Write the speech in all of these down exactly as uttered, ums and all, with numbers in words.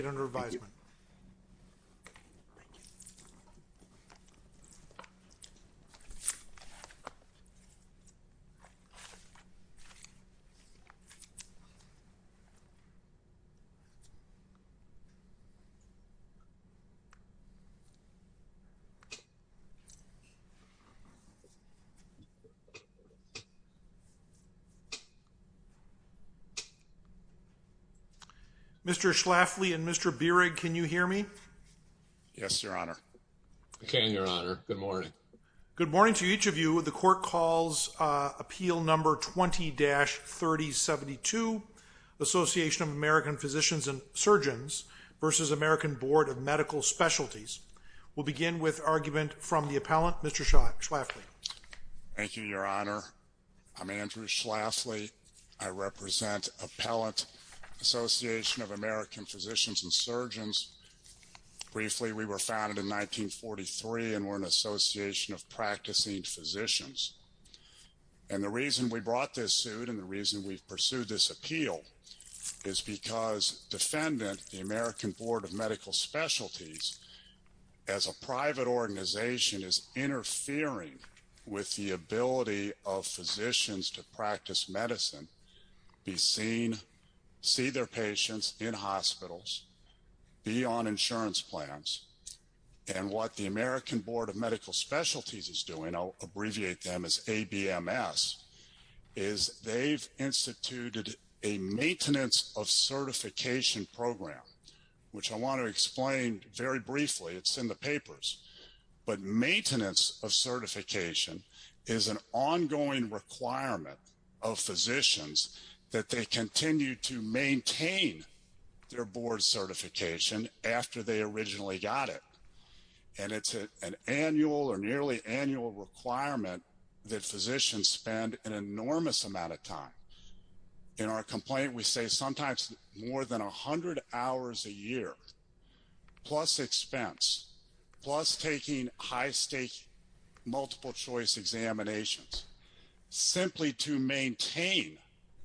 it under advisement. Mister Schlafly and Mister Bierig, can you hear me? Yes, Your Honor. I can, Your Honor. Good morning. Good morning to each of you. The court calls uh, appeal number twenty dash thirty seventy-two, Association of American Physicians and Surgeons versus American Board of Medical Specialties. We'll begin with argument from the appellant, Mister Schlafly. Thank you, Your Honor. I'm Andrew Schlafly. I represent appellant Association of American Physicians and Surgeons. Briefly, we were founded in nineteen forty-three and we're an association of practicing physicians. And the reason we brought this suit and the reason we've pursued this appeal is because defendant, the American Board of Medical Specialties, as a private organization, is interfering with the ability of physicians to practice medicine, be seen, see their patients in hospitals, be on insurance plans. And what the American Board of Medical Specialties is doing, I'll abbreviate them as A B M S, is they've instituted a maintenance of certification program, which I want to explain very briefly. It's in the papers. But maintenance of certification is an ongoing requirement of physicians that they continue to maintain their board certification after they originally got it. And it's a, an annual or nearly annual requirement that physicians spend an enormous amount of time. In our complaint, we say sometimes more than one hundred hours a year, plus expense, plus taking high-stake multiple choice examinations, simply to maintain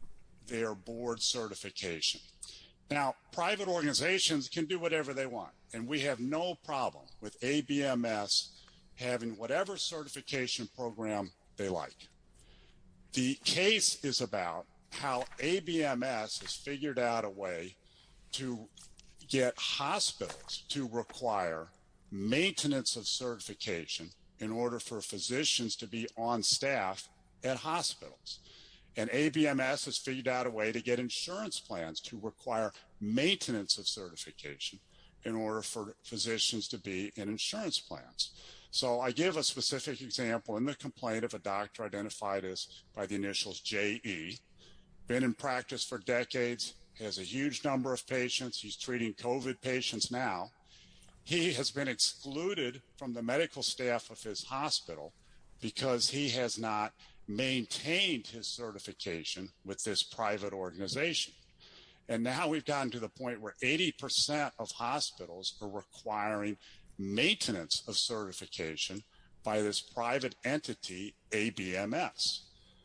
their board certification. Now, private organizations can do whatever they want, and we have no problem with A B M S having whatever certification program they like. The case is about how A B M S has figured out a way to get hospitals to require maintenance of certification in order for physicians to be on staff at hospitals. And A B M S has figured out a way to get insurance plans to require maintenance of certification in order for physicians to be in insurance plans. So I give a specific example in the complaint of a doctor identified as by the initials J E, been in practice for decades, has a huge number of patients. He's treating COVID patients now. He has been excluded from the medical staff of his hospital because he has not maintained his certification with this private organization. And now we've gotten to the point where eighty percent of hospitals are requiring maintenance of certification by this private entity, A B M S.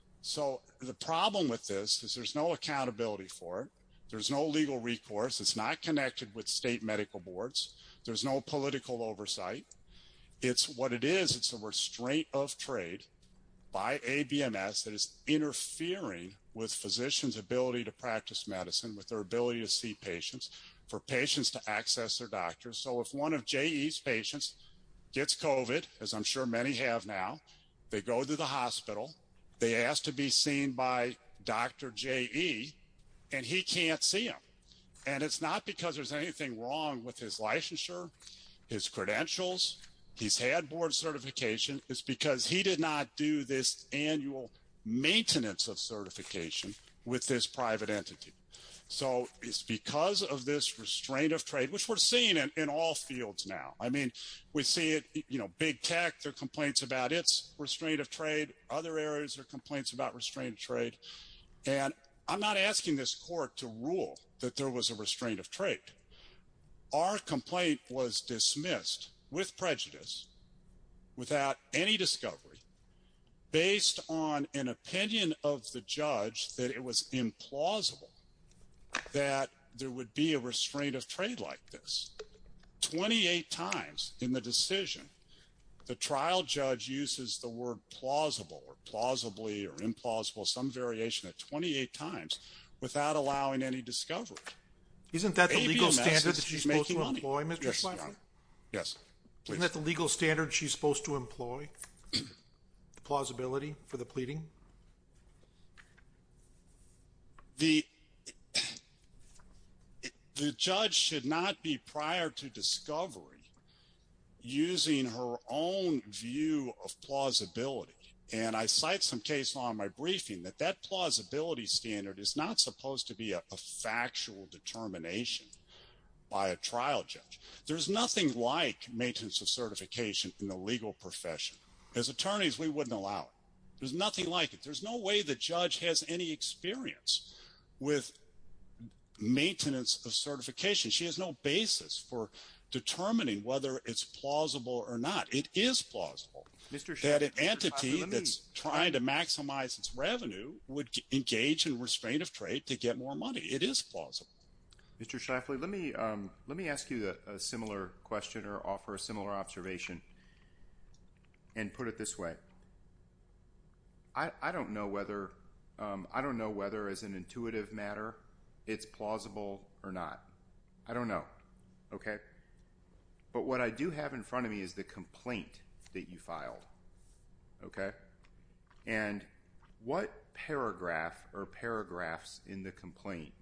So the problem with this is there's no accountability for it. There's no legal recourse. It's not connected with state medical boards. There's no political oversight. It's what it is. It's a restraint of trade by A B M S that is interfering with physicians' ability to practice medicine, with their ability to see patients, for patients to access their doctors. So if one of J E's patients gets COVID, as I'm sure many have now, they go to the hospital, they ask to be seen by Doctor J E, and he can't see him. And it's not because there's anything wrong with his licensure, his credentials, he's had board certification. It's because he did not do this annual maintenance of certification with this private entity. So it's because of this restraint of trade, which we're seeing in, in all fields now. I mean, we see it, you know, big tech, there are complaints about its restraint of trade. Other areas there are complaints about restraint of trade. And I'm not asking this court to rule that there was a restraint of trade. Our complaint was dismissed with prejudice, without any discovery, based on an opinion of the judge that it was implausible that there would be a restraint of trade like this. twenty-eight times in the decision, the trial judge uses the word plausible or plausibly or implausible, some variation at twenty-eight times without allowing any discovery. Isn't that the A B M S legal standard is- that she's is supposed to making money. employ, Mister Yes, Your Schlafly? Honor. Yes, please. Isn't that the legal standard she's supposed to employ? The plausibility for the pleading? The the judge should not be, prior to discovery, using her own view of plausibility. And I cite some case law in my briefing that that plausibility standard is not supposed to be a, a factual determination by a trial judge. There's nothing like maintenance of certification in the legal profession. As attorneys, we wouldn't allow it. There's nothing like it. There's no way the judge has any experience with maintenance of certification. She has no basis for determining whether it's plausible or not. It is plausible Mister that an Mister entity Schlafly, let me- that's trying to maximize its revenue would engage in restraint of trade to get more money. It is plausible. Mister Schlafly, let me um, let me ask you a, a similar question or offer a similar observation, and put it this way. I I don't know whether um, I don't know whether as an intuitive matter it's plausible or not. I don't know. Okay. But what I do have in front of me is the complaint that you filed. Okay. And what paragraph or paragraphs in the complaint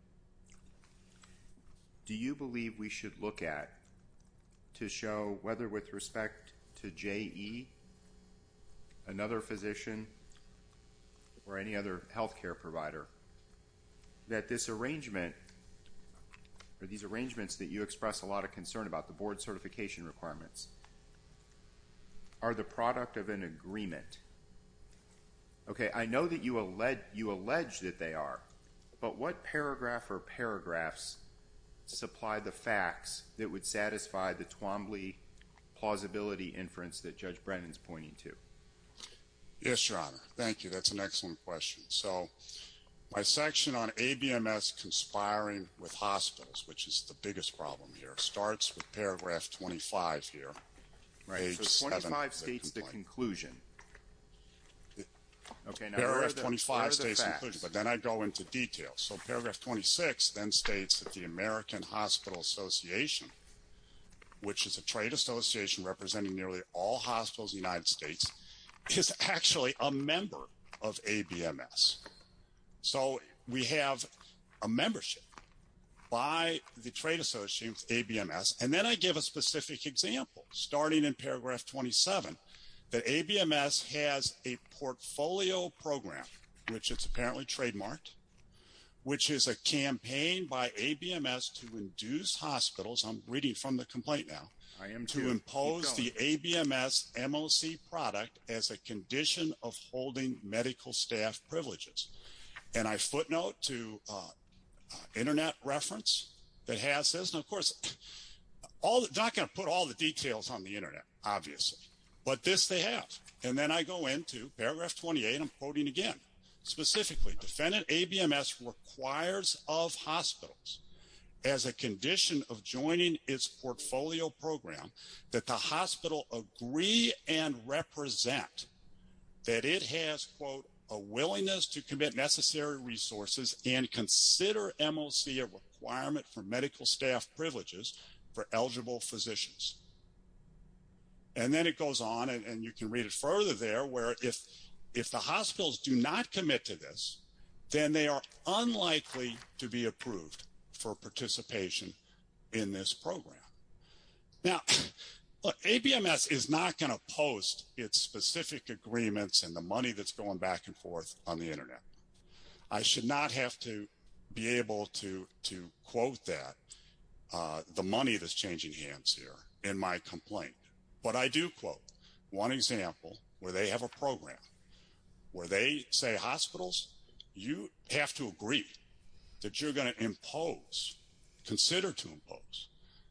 do you believe we should look at to show whether, with respect to J E, another physician, or any other healthcare provider, that this arrangement, or these arrangements that you express a lot of concern about, the board certification requirements, are the product of an agreement? Okay, I know that you allege, you allege that they are, but what paragraph or paragraphs supply the facts that would satisfy the Twombly plausibility inference that Judge Brennan's pointing to? Yes, Your Honor. Thank you. That's an excellent question. So my section on A B M S conspiring with hospitals, which is the biggest problem here, starts with paragraph twenty-five here. Right. Page So seven twenty-five of the states the complaint. conclusion. Okay. Now where are Paragraph the, twenty-five where are the states facts? inclusion, but then I go into detail. So paragraph twenty-six then states that the American Hospital Association, which is a trade association representing nearly all hospitals in the United States, is actually a member of A B M S. So we have a membership by the trade association with A B M S. And then I give a specific example, starting in paragraph twenty-seven, that A B M S has a portfolio program, which it's apparently trademarked, which is a campaign by A B M S to induce hospitals, I'm reading from the complaint now, I am to too. impose Keep the A B M S M O C product as a condition of holding medical staff privileges. And I footnote to uh, uh, internet reference that has this. And of course, all they're not going to put all the details on the internet, obviously, but this they have. And then I go into paragraph twenty-eight, I'm quoting again, specifically, defendant A B M S requires of hospitals, as a condition of joining its portfolio program, that the hospital agree and represent that it has, quote, a willingness to commit necessary resources and consider M O C a requirement for medical staff privileges for eligible physicians. And then it goes on, and, and you can read it further there, where if if the hospitals do not commit to this, then they are unlikely to be approved for participation in this program. Now, look, A B M S is not going to post its specific agreements and the money that's going back and forth on the internet. I should not have to be able to, to quote that, uh, the money that's changing hands here in my complaint. But I do quote one example where they have a program where they say, hospitals, you have to agree that you're going to impose, consider to impose,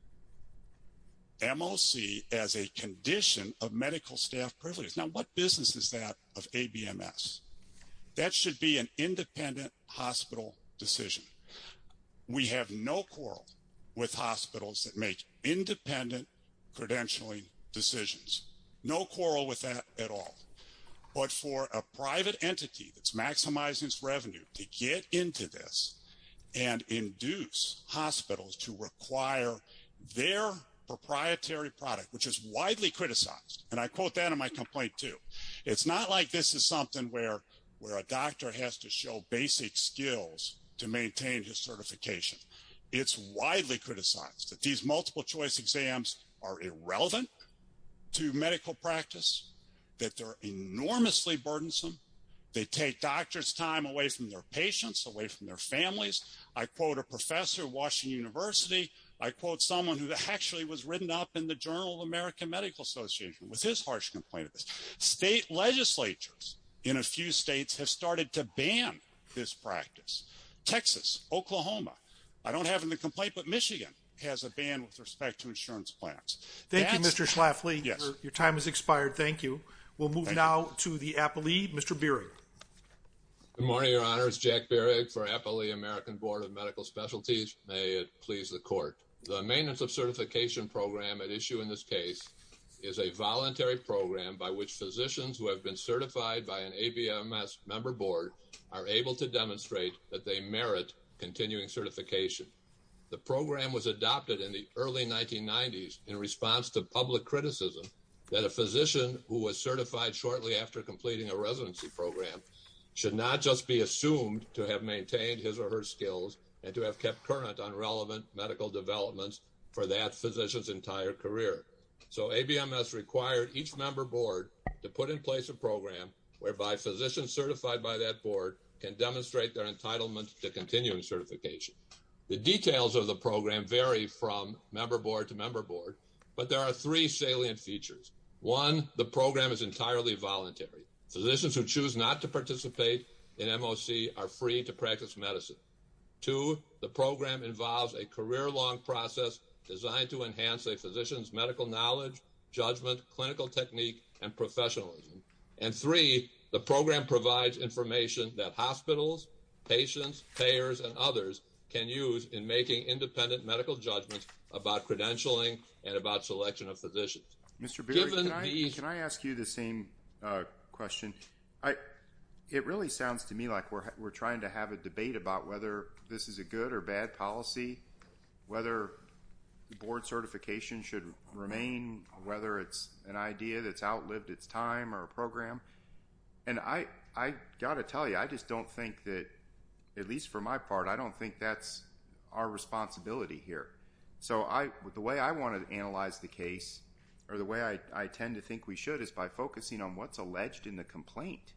M O C as a condition of medical staff privileges. Now, what business is that of A B M S? That should be an independent hospital decision. we have no quarrel with hospitals that make independent credentialing decisions. No quarrel with that at all. But for a private entity that's maximizing its revenue to get into this and induce hospitals to require their proprietary product, which is widely criticized, and I quote that in my complaint too. It's not like this is something where, where a doctor has to show basic skills to maintain his certification. It's widely criticized that these multiple choice exams are irrelevant to medical practice, that they're enormously burdensome. They take doctors' time away from their patients, away from their families. I quote a professor at Washington University. I quote someone who actually was written up in the Journal of the American Medical Association with his harsh complaint of this. State legislatures in a few states have started to ban this practice. Texas, Oklahoma. I don't have in the complaint, but Michigan has a ban with respect to insurance plans. Thank That's, you, Mister Schlafly. Yes. Your, your time has expired. Thank you. We'll move Thank now you. to the appellee, Mister Bierig. Good morning, Your Honors. Jack Bierig for Appellee American Board of Medical Specialties. May it please the Court. The Maintenance of Certification program at issue in this case is a voluntary program by which physicians who have been certified by an A B M S member board are able to demonstrate that they merit continuing certification. The program was adopted in the early nineteen nineties in response to public criticism that a physician who was certified shortly after completing a residency program should not just be assumed to have maintained his or her skills and to have kept current on relevant medical developments for that physician's entire career. So A B M S required each member board to put in place a program whereby physicians certified by that board can demonstrate their entitlement to continuing certification. The details of the program vary from member board to member board, but there are three salient features. One, the program is entirely voluntary. Physicians who choose not to participate in M O C are free to practice medicine. Two, the program involves a career-long process designed to enhance a physician's medical knowledge, judgment, clinical technique, and professionalism. And three, the program provides information that hospitals, patients, payers, and others can use in making independent medical judgments about credentialing and about selection of physicians. Mister Beard, Given can I, these- can I ask you the same uh, question? I, it really sounds to me like we're we're trying to have a debate about whether this is a good or bad policy, whether board certification should remain, whether it's an idea that's outlived its time or a program. And I, I got to tell you, I just don't think that, at least for my part, I don't think that's our responsibility here. So I, the way I want to analyze the case, or the way I, I tend to think we should, is by focusing on what's alleged in the complaint.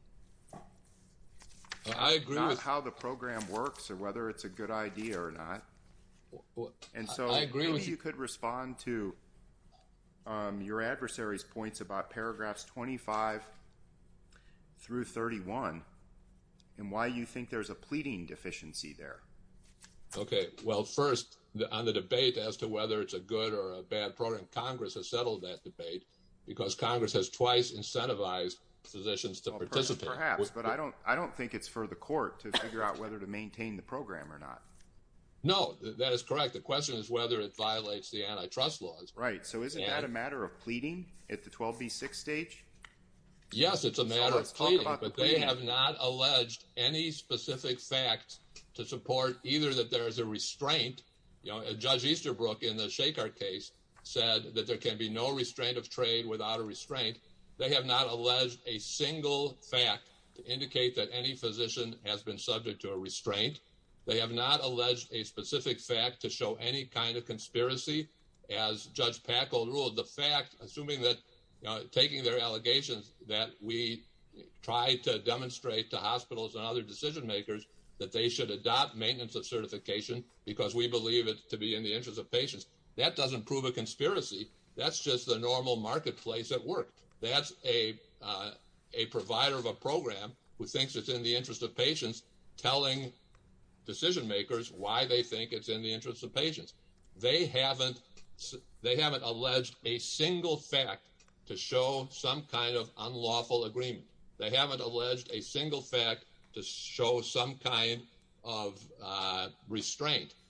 I agree Not with how the program works or whether it's a good idea or not. well, And so I agree maybe with you you. could respond to um, your adversary's points about paragraphs twenty-five through thirty-one and why you think there's a pleading deficiency there. Okay, well, first, the, on the debate as to whether it's a good or a bad program, Congress has settled that debate because Congress has twice incentivized physicians to Well, per- participate. Perhaps, With- but I don't. I don't think it's for the court to figure out whether to maintain the program or not. No, th- that is correct. The question is whether it violates the antitrust laws. Right. So isn't that And- a matter of pleading at the twelve B six stage? Yes, it's a matter let's of talk pleading, about the but they pleading. have not alleged any specific facts to support either that there is a restraint. You know, Judge Easterbrook in the Shakar case said that there can be no restraint of trade without a restraint. They have not alleged a single fact to indicate that any physician has been subject to a restraint. They have not alleged a specific fact to show any kind of conspiracy. As Judge Packold ruled, the fact, assuming that, you know, taking their allegations that we try to demonstrate to hospitals and other decision makers that they should adopt maintenance of certification because we believe it to be in the interest of patients, that doesn't prove a conspiracy. That's just the normal marketplace at work. That's a uh, a provider of a program who thinks it's in the interest of patients telling decision makers why they think it's in the interest of patients. They haven't they haven't alleged a single fact to show some kind of unlawful agreement. They haven't alleged a single fact to show some kind of uh, restraint.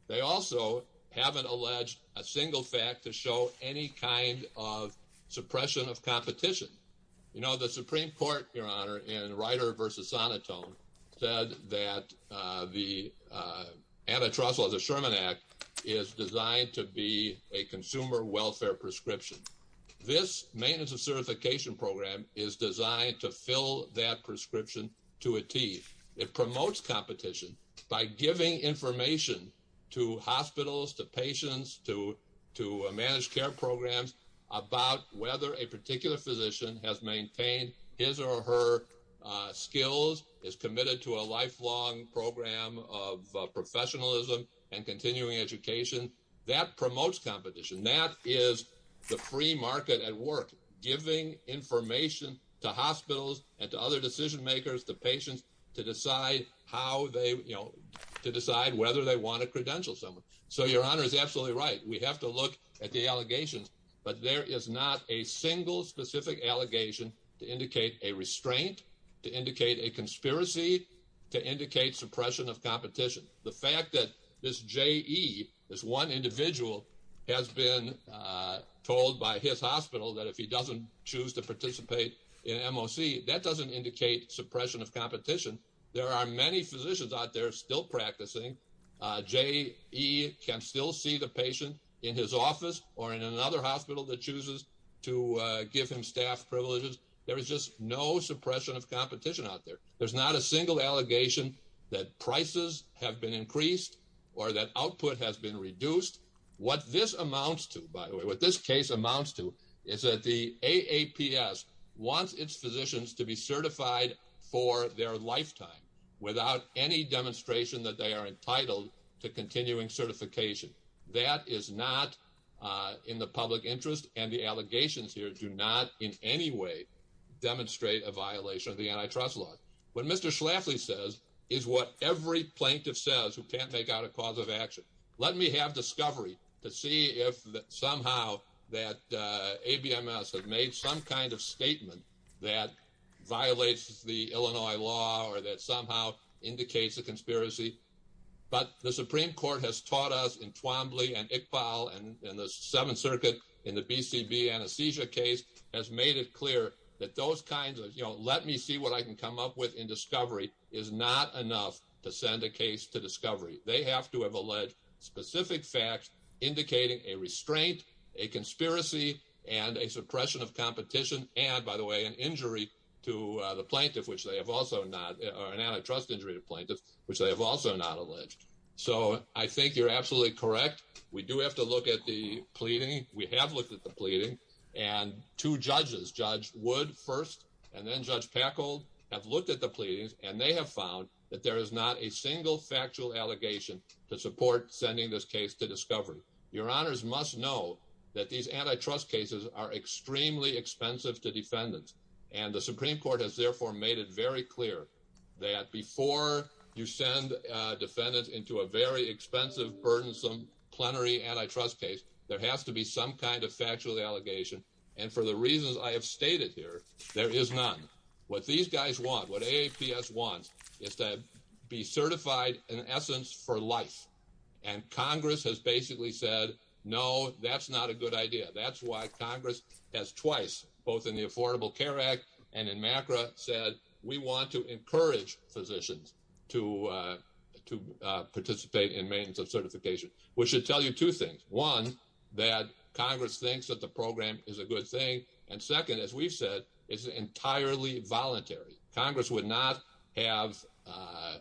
They also haven't alleged a single fact to show any kind of suppression of competition. You know, the Supreme Court, Your Honor, in Ryder versus Sonotone, said that uh, the uh, antitrust law, the Sherman Act, is designed to be a consumer welfare prescription. This maintenance of certification program is designed to fill that prescription to a T. It promotes competition by giving information to hospitals, to patients, to, to uh, managed care programs about whether a particular physician has maintained his or her uh, skills, is committed to a lifelong program of uh, professionalism and continuing education. That promotes competition. That is the free market at work, giving information to hospitals and to other decision makers, to patients, to decide how they, you know, to decide whether they want to credential someone. So Your Honor is absolutely right. We have to look at the allegations, but there is not a single specific allegation to indicate a restraint, to indicate a conspiracy, to indicate suppression of competition. The fact that this J E, this one individual, has been uh, told by his hospital that if he doesn't choose to participate in M O C, that doesn't indicate suppression of competition. There are many physicians out there still practicing. Uh, J E can still see the patient in his office or in another hospital that chooses to uh, give him staff privileges. There is just no suppression of competition out there. There's not a single allegation that prices have been increased or that output has been reduced. What this amounts to, by the way, what this case amounts to is that the A A P S wants its physicians to be certified for their lifetime without any demonstration that they are entitled to continuing certification. That is not uh, in the public interest, and the allegations here do not in any way demonstrate a violation of the antitrust laws. What Mister Schlafly says is what every plaintiff says who can't make out a cause of action. Let me have discovery to see if that somehow that uh, A B M S has made some kind of statement that violates the Illinois law or that somehow indicates a conspiracy. But the Supreme Court has taught us in Twombly and Iqbal and, and the Seventh Circuit in the B C B anesthesia case has made it clear that those kinds of, you know, let me see what I can come up with in discovery is not enough to send a case to discovery. They have to have alleged specific facts indicating a restraint, a conspiracy, and a suppression of competition, and, by the way, an injury to uh, the plaintiff, which they have also not, or an antitrust injury to plaintiffs, which they have also not alleged. So I think you're absolutely correct. We do have to look at the pleading. We have looked at the pleading, and two judges, Judge Wood first and then Judge Packold, have looked at the pleadings, and they have found that there is not a single factual allegation to support sending this case to discovery. Your honors must know that these antitrust cases are extremely expensive to defendants, and the Supreme Court has therefore made it very clear that before you send uh, defendants into a very expensive, burdensome, plenary antitrust case, there has to be some kind of factual allegation, and for the reasons I have stated here, there is none. What these guys want, what A A P S wants, is to be certified, in essence, for life. And Congress has basically said, no, that's not a good idea. That's why Congress has twice, both in the Affordable Care Act and in MACRA, said we want to encourage physicians to uh, to uh, participate in maintenance of certification, which should tell you two things. One, that Congress thinks that the program is a good thing. And second, as we've said, it's entirely voluntary. Congress would not have uh,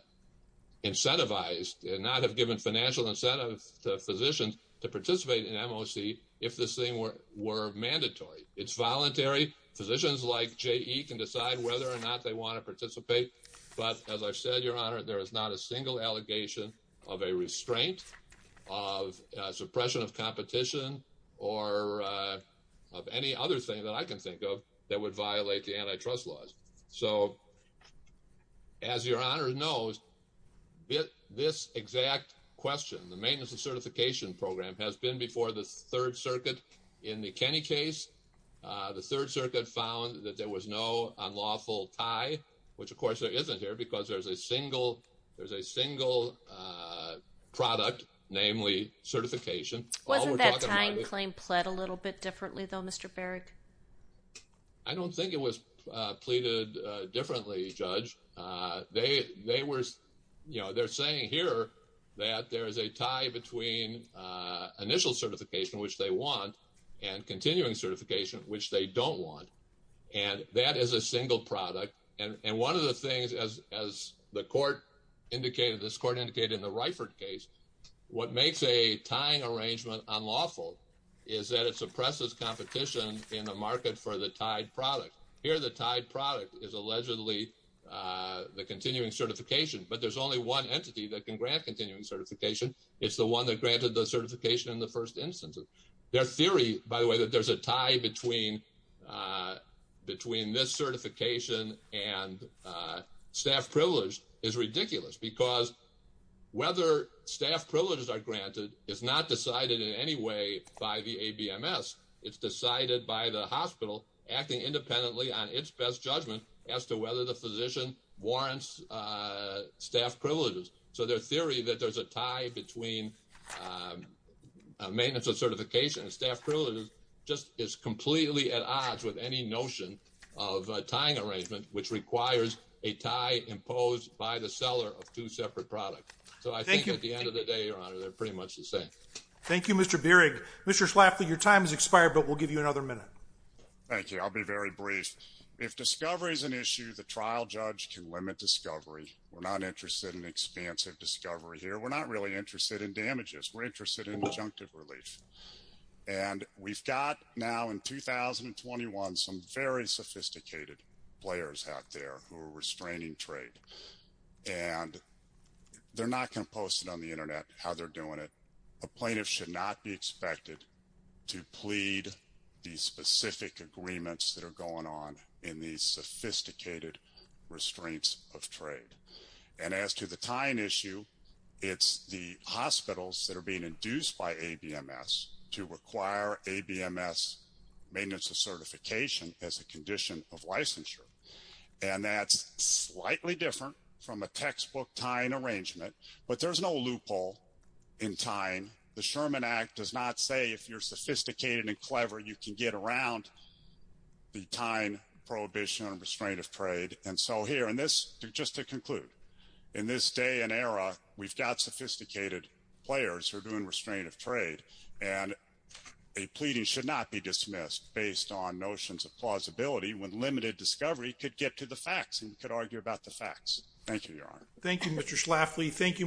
incentivized and not have given financial incentive to physicians to participate in M O C if this thing were, were mandatory. It's voluntary. Physicians like J E can decide whether or not they want to participate. But as I've said, Your Honor, there is not a single allegation of a restraint, of uh, suppression of competition, or uh, of any other thing that I can think of that would violate the antitrust laws. So, as Your Honor knows, this exact question, the maintenance of certification program, has been before the Third Circuit in the Kenny case. Uh, the Third Circuit found that there was no unlawful tie, which of course there isn't here because there's a single there's a single uh, product namely certification. All Wasn't we're that talking about tying is- claim pled a little bit differently, though, Mister Berrig? I don't think it was uh, pleaded uh, differently, Judge. Uh, they they were, you know, they're saying here that there is a tie between uh, initial certification, which they want, and continuing certification, which they don't want, and that is a single product. And and one of the things, as as the court indicated, this court indicated in the Reifert case, what makes a tying arrangement unlawful is that it suppresses competition in the market for the tied product. Here, the tied product is allegedly uh, the continuing certification, but there's only one entity that can grant continuing certification. It's the one that granted the certification in the first instance. Their theory, by the way, that there's a tie between uh, between this certification and uh, staff privilege is ridiculous, because whether staff privileges are granted is not decided in any way by the A B M S. It's decided by the hospital acting independently on its best judgment as to whether the physician warrants uh, staff privileges. So their theory that there's a tie between um, uh, maintenance of certification and staff privileges just is completely at odds with any notion of a tying arrangement, which requires a tie imposed by the seller of two separate products. So I Thank think you. at the end of the day, Your Honor, they're pretty much the same. Thank you, Mister Berrig. Mister Schlafly, your time has expired, but we'll give you another minute. Thank you. I'll be very brief. If discovery is an issue, the trial judge can limit discovery. We're not interested in expansive discovery here. We're not really interested in damages. We're interested in injunctive relief. And we've got now in two thousand twenty-one some very sophisticated players out there who are restraining trade. And they're not going to post it on the internet how they're doing it. A plaintiff should not be expected to plead these specific agreements that are going on in these sophisticated restraints of trade. And as to the tying issue, it's the hospitals that are being induced by A B M S to require A B M S maintenance of certification as a condition of licensure. And that's slightly different from a textbook tying arrangement, but there's no loophole in tying. The Sherman Act does not say if you're sophisticated and clever, you can get around the tying prohibition on restraint of trade. And so here, in this, just to conclude, in this day and era, we've got sophisticated players who are doing restraint of trade, and a pleading should not be dismissed based on notions of plausibility when limited discovery could get to the facts, and we could argue about the facts. Thank you, Your Honor. Thank you, Mister Schlafly. Thank you.